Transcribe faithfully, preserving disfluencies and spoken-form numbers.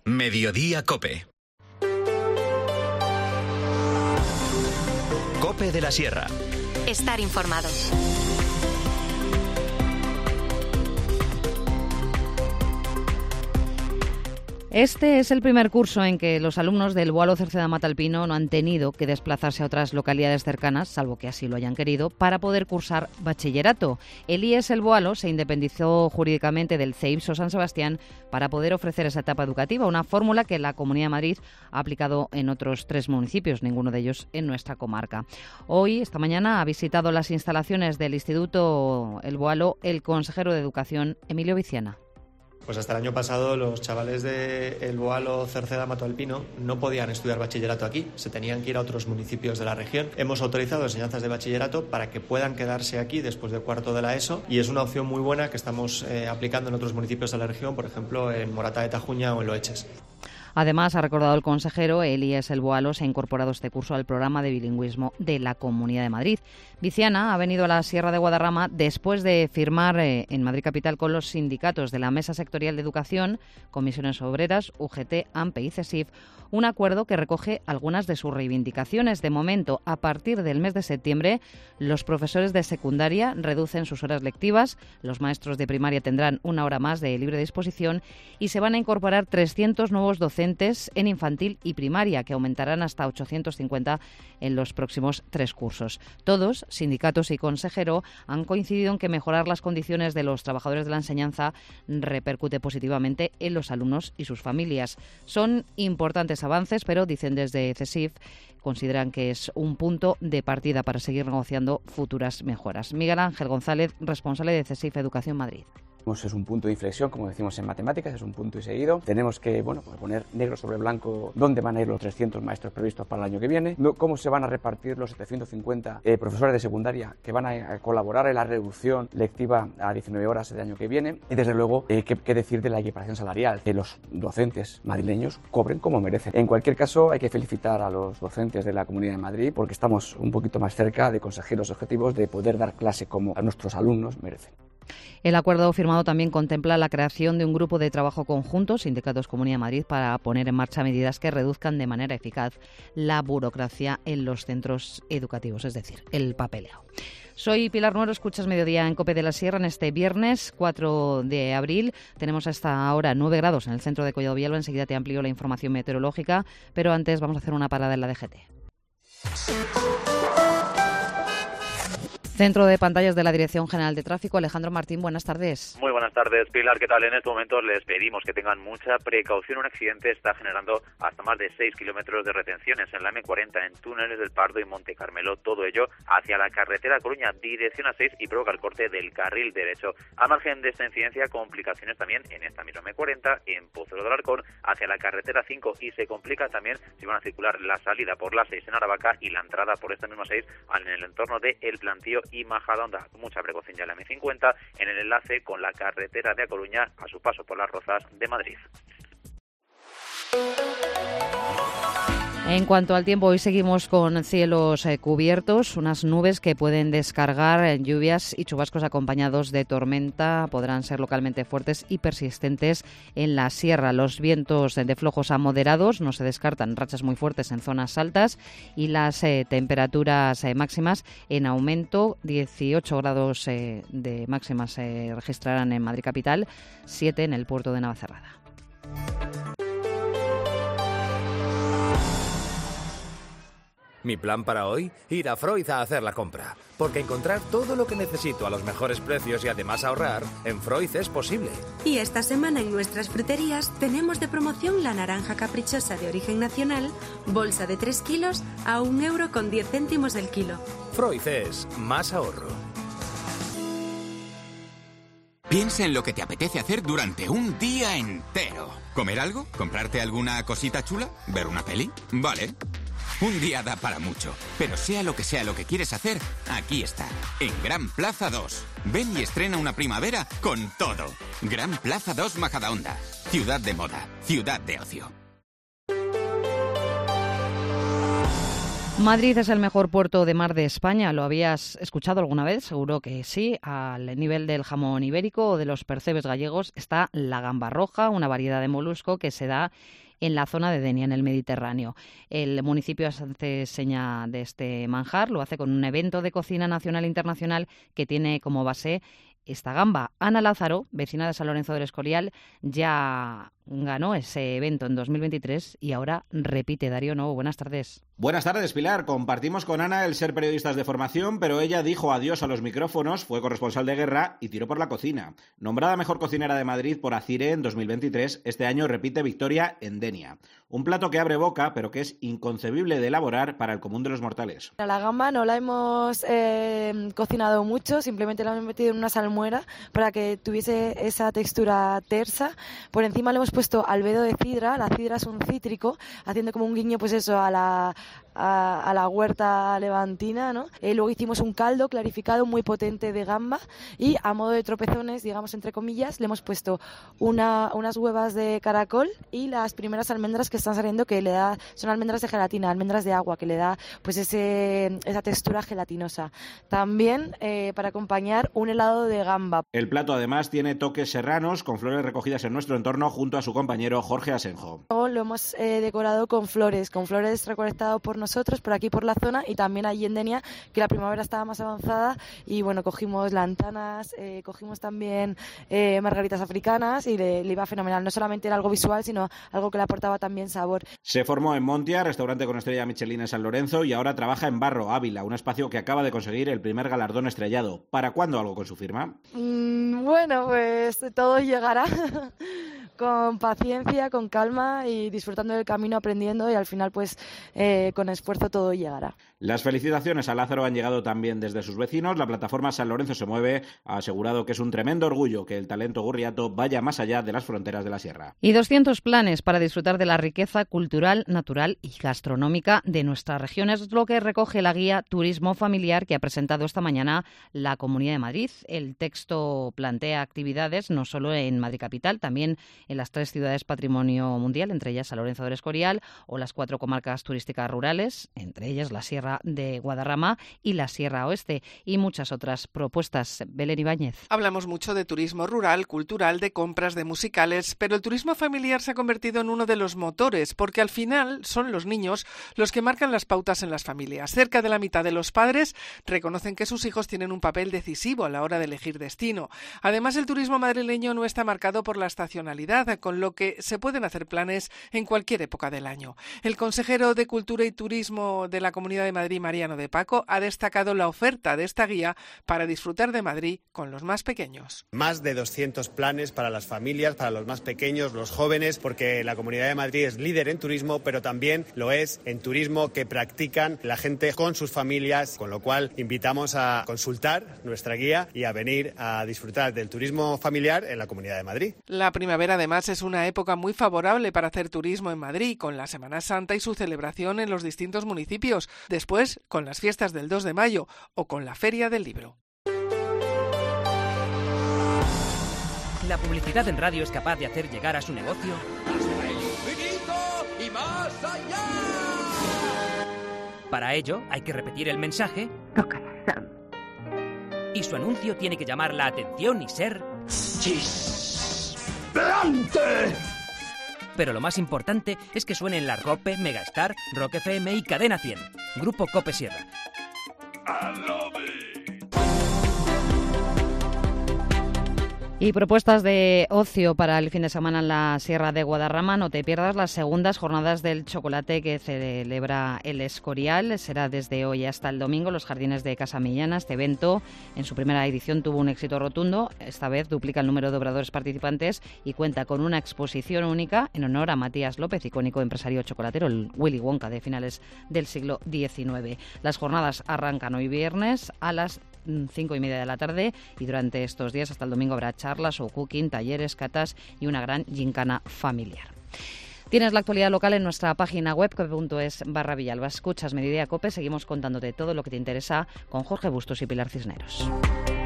Mediodía Cope. Cope de la Sierra. Estar informado. Este es el primer curso en que los alumnos del Boalo Cerceda Matalpino no han tenido que desplazarse a otras localidades cercanas, salvo que así lo hayan querido, para poder cursar bachillerato. El I E S El Boalo se independizó jurídicamente del C E I B S O San Sebastián para poder ofrecer esa etapa educativa, una fórmula que la Comunidad de Madrid ha aplicado en otros tres municipios, ninguno de ellos en nuestra comarca. Hoy, esta mañana, ha visitado las instalaciones del Instituto El Boalo el consejero de Educación, Emilio Viciana. Pues hasta el año pasado los chavales del Boalo Cerceda Matalpino no podían estudiar bachillerato aquí, se tenían que ir a otros municipios de la región. Hemos autorizado enseñanzas de bachillerato para que puedan quedarse aquí después del cuarto de la ESO y es una opción muy buena que estamos eh, aplicando en otros municipios de la región, por ejemplo en Moratá de Tajuña o en Loeches. Además, ha recordado el consejero, el I E S El Boalo se ha incorporado este curso al programa de bilingüismo de la Comunidad de Madrid. Viciana ha venido a la Sierra de Guadarrama después de firmar eh, en Madrid Capital con los sindicatos de la Mesa Sectorial de Educación, Comisiones Obreras, U G T, AMPE y CESIF, un acuerdo que recoge algunas de sus reivindicaciones. De momento, a partir del mes de septiembre, los profesores de secundaria reducen sus horas lectivas, los maestros de primaria tendrán una hora más de libre disposición y se van a incorporar trescientos nuevos docentes en infantil y primaria, que aumentarán hasta ochocientos cincuenta en los próximos tres cursos. Todos, sindicatos y consejero, han coincidido en que mejorar las condiciones de los trabajadores de la enseñanza repercute positivamente en los alumnos y sus familias. Son importantes avances, pero dicen desde CESIF, consideran que es un punto de partida para seguir negociando futuras mejoras. Miguel Ángel González, responsable de CESIF Educación Madrid. Es un punto de inflexión, como decimos en matemáticas, es un punto y seguido. Tenemos que bueno, pues poner negro sobre blanco dónde van a ir los trescientos maestros previstos para el año que viene, cómo se van a repartir los setecientos cincuenta eh, profesores de secundaria que van a, a colaborar en la reducción lectiva a diecinueve horas el año que viene y desde luego eh, qué, qué decir de la equiparación salarial, que los docentes madrileños cobren como merecen. En cualquier caso hay que felicitar a los docentes de la Comunidad de Madrid porque estamos un poquito más cerca de conseguir los objetivos de poder dar clase como a nuestros alumnos merecen. El acuerdo firmado también contempla la creación de un grupo de trabajo conjunto, Sindicatos Comunidad de Madrid, para poner en marcha medidas que reduzcan de manera eficaz la burocracia en los centros educativos, es decir, el papeleo. Soy Pilar Nuero, escuchas Mediodía en Cope de la Sierra en este viernes cuatro de abril. Tenemos hasta ahora nueve grados en el centro de Collado Villalba. Enseguida te amplío la información meteorológica, pero antes vamos a hacer una parada en la D G T. Centro de pantallas de la Dirección General de Tráfico. Alejandro Martín, buenas tardes. Muy buenas tardes, Pilar. ¿Qué tal? En estos momentos les pedimos que tengan mucha precaución. Un accidente está generando hasta más de seis kilómetros de retenciones en la eme cuarenta, en túneles del Pardo y Monte Carmelo. Todo ello hacia la carretera Coruña, dirección a seis, y provoca el corte del carril derecho. A margen de esta incidencia, complicaciones también en esta misma eme cuarenta, en Pozuelo del Arcón, hacia la carretera cinco, y se complica también si van a circular la salida por la seis en Aravaca y la entrada por esta misma seis en el entorno de El Plantío y Majadahonda. Mucha precaución ya en la eme cincuenta en el enlace con la carretera de A Coruña a su paso por las Rozas de Madrid. En cuanto al tiempo, hoy seguimos con cielos eh, cubiertos, unas nubes que pueden descargar en lluvias y chubascos acompañados de tormenta. Podrán ser localmente fuertes y persistentes en la sierra. Los vientos de flojos a moderados, no se descartan rachas muy fuertes en zonas altas, y las eh, temperaturas eh, máximas en aumento. dieciocho grados eh, de máximas se eh, registrarán en Madrid Capital, siete en el puerto de Navacerrada. Mi plan para hoy, ir a Freud a hacer la compra. Porque encontrar todo lo que necesito a los mejores precios y además ahorrar, en Freud es posible. Y esta semana en nuestras fruterías tenemos de promoción la naranja caprichosa de origen nacional, bolsa de tres kilos a un euro con diez céntimos el kilo. Freud es más ahorro. Piensa en lo que te apetece hacer durante un día entero. ¿Comer algo? ¿Comprarte alguna cosita chula? ¿Ver una peli? Vale. Un día da para mucho, pero sea lo que sea lo que quieres hacer, aquí está, en Gran Plaza dos. Ven y estrena una primavera con todo. Gran Plaza dos Majadahonda. Ciudad de moda, ciudad de ocio. Madrid es el mejor puerto de mar de España. ¿Lo habías escuchado alguna vez? Seguro que sí. Al nivel del jamón ibérico o de los percebes gallegos está la gamba roja, una variedad de molusco que se da en la zona de Denia, en el Mediterráneo. El municipio hace seña de este manjar, lo hace con un evento de cocina nacional e internacional que tiene como base esta gamba. Ana Lázaro, vecina de San Lorenzo del Escorial, ya ganó ese evento en dos mil veintitrés y ahora repite. Darío Novo, buenas tardes. Buenas tardes, Pilar. Compartimos con Ana el ser periodistas de formación, pero ella dijo adiós a los micrófonos, fue corresponsal de guerra y tiró por la cocina. Nombrada mejor cocinera de Madrid por ACIRE en dos mil veintitrés, este año repite victoria en Denia. Un plato que abre boca, pero que es inconcebible de elaborar para el común de los mortales. La gamba no la hemos eh, cocinado mucho, simplemente la hemos metido en una salmuera para que tuviese esa textura tersa. Por encima le hemos puesto albedo de cidra. La cidra es un cítrico, haciendo como un guiño, pues eso, a la A, a la huerta levantina, ¿no? Eh, luego hicimos un caldo clarificado muy potente de gamba y a modo de tropezones, digamos entre comillas, le hemos puesto una, unas huevas de caracol y las primeras almendras que están saliendo, que le da, son almendras de gelatina, almendras de agua, que le da pues ese, esa textura gelatinosa. También eh, para acompañar un helado de gamba. El plato además tiene toques serranos con flores recogidas en nuestro entorno junto a su compañero Jorge Asenjo. Luego lo hemos eh, decorado con flores, con flores recolectadas por nosotros nosotros por aquí por la zona y también allí en Denia, que la primavera estaba más avanzada y bueno, cogimos lantanas, eh, cogimos también eh, margaritas africanas y le, le iba fenomenal. No solamente era algo visual, sino algo que le aportaba también sabor. Se formó en Montia, restaurante con estrella Michelin en San Lorenzo, y ahora trabaja en Barro, Ávila, un espacio que acaba de conseguir el primer galardón estrellado. ¿Para cuándo algo con su firma? Mm, bueno, pues todo llegará. Con paciencia, con calma y disfrutando del camino, aprendiendo y al final pues eh, con esfuerzo todo llegará. Las felicitaciones a Lázaro han llegado también desde sus vecinos. La plataforma San Lorenzo se mueve ha asegurado que es un tremendo orgullo que el talento gurriato vaya más allá de las fronteras de la sierra. Y doscientos planes para disfrutar de la riqueza cultural, natural y gastronómica de nuestra región. Es lo que recoge la guía Turismo Familiar que ha presentado esta mañana la Comunidad de Madrid. El texto plantea actividades no solo en Madrid capital, también en las tres ciudades patrimonio mundial, entre ellas San Lorenzo del Escorial, o las cuatro comarcas turísticas rurales, entre ellas la Sierra de Guadarrama y la Sierra Oeste, y muchas otras propuestas. Belén Ibáñez. Hablamos mucho de turismo rural, cultural, de compras, de musicales, pero el turismo familiar se ha convertido en uno de los motores, porque al final son los niños los que marcan las pautas en las familias. Cerca de la mitad de los padres reconocen que sus hijos tienen un papel decisivo a la hora de elegir destino. Además, el turismo madrileño no está marcado por la estacionalidad, con lo que se pueden hacer planes en cualquier época del año. El consejero de Cultura y Turismo de la Comunidad de Madrid, Mariano de Paco, ha destacado la oferta de esta guía para disfrutar de Madrid con los más pequeños. Más de doscientos planes para las familias, para los más pequeños, los jóvenes, porque la Comunidad de Madrid es líder en turismo, pero también lo es en turismo que practican la gente con sus familias, con lo cual invitamos a consultar nuestra guía y a venir a disfrutar del turismo familiar en la Comunidad de Madrid. La primavera, además, es una época muy favorable para hacer turismo en Madrid, con la Semana Santa y su celebración en los distintos municipios, después con las fiestas del dos de mayo o con la Feria del Libro. La publicidad en radio es capaz de hacer llegar a su negocio hasta el infinito y más allá. Para ello hay que repetir el mensaje. Corazón. Y su anuncio tiene que llamar la atención y ser ¡Plante! Pero lo más importante es que suene en la COPE, Megastar, Rock F M y Cadena cien. Grupo COPE Sierra. Y propuestas de ocio para el fin de semana en la Sierra de Guadarrama. No te pierdas las segundas jornadas del chocolate que celebra el Escorial. Será desde hoy hasta el domingo los jardines de Casa Millana. Este evento en su primera edición tuvo un éxito rotundo. Esta vez duplica el número de obradores participantes y cuenta con una exposición única en honor a Matías López, icónico empresario chocolatero, el Willy Wonka de finales del siglo diecinueve. Las jornadas arrancan hoy viernes a las cinco y media de la tarde y durante estos días hasta el domingo habrá charlas o cooking, talleres, catas y una gran gincana familiar. Tienes la actualidad local en nuestra página web cope punto es barra Villalba. Escuchas Mediodía Cope, seguimos contándote todo lo que te interesa con Jorge Bustos y Pilar Cisneros.